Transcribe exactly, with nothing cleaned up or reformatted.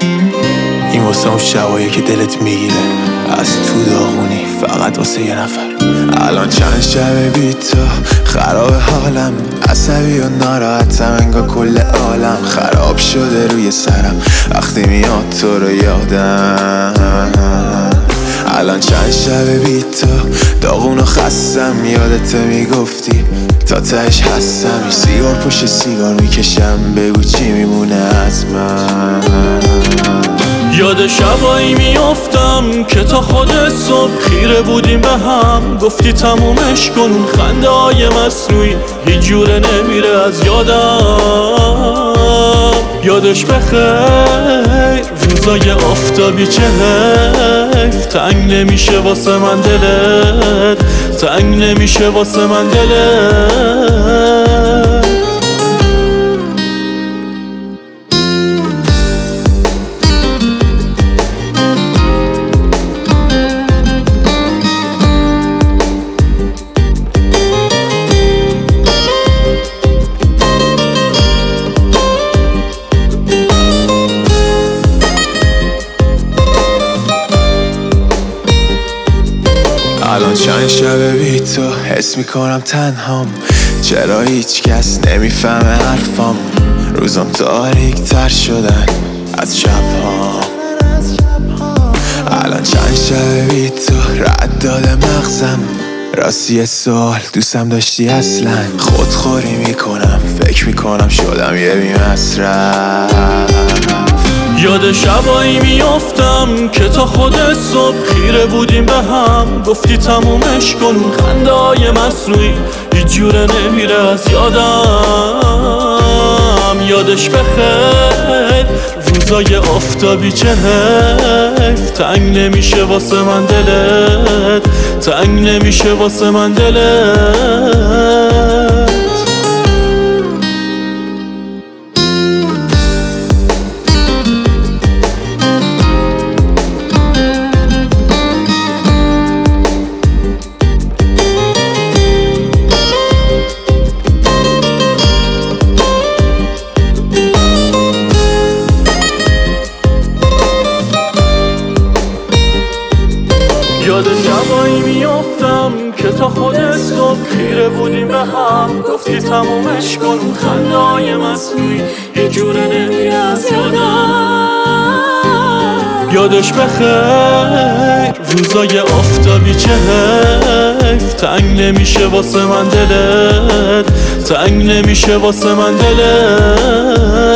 این واسه اون شبایی که دلت میگیره از تو داغونی فقط واسه یه نفر. الان چند شبه بی تو خراب حالم، عصبی و ناراحتم انگار کل عالم خراب شده روی سرم وقتی میاد تو رو یادم. الان چند شبه بی تو داغون و خستم، یادت میگفتی تا تهش هستم. سیگار پشت سیگار میکشم، بگو چی میمونه از من. یاد شبایی میافتم که تا خود صبح خیره بودیم به هم، گفتی تمومش کن اون خنده های مصنوعی هیچ جوره نمیره از یادم. یادش بخیر روزای آفتابی چه حیف، تنگ نمیشه واسه من دلت، تنگ نمیشه واسه من دلت. الان چند شبه بی تو حس میکنم تنهام، چرا هیچ کس نمیفهمه حرفام. روزام تاریک تر شدن از شبهام. الان چند شبه بی تو رد داده مغزم، راستی سوال دوستم داشتی اصلا؟ خودخوری میکنم فکر میکنم شدم یه بی مصرف. یاد شبایی میافتم که تا خود صبح خیره بودیم به هم، گفتی تمومش کن اون خنده های مصنوعی هیچ جوره نمیره از یادم. یادش بخیر روزای آفتابی چه حیف، تنگ نمیشه واسه من دلت، تنگ نمیشه واسه من دلت. یاد شبایی میافتم که تا خود صبح خیره بودیم به هم، گفتی تمومش کن اون خنده های مصنوعی یه جوره نمیره از یادم. یادش بخیر روزای آفتابی چه حیف، تنگ نمیشه واسه من دلت، تنگ نمیشه واسه من دلت.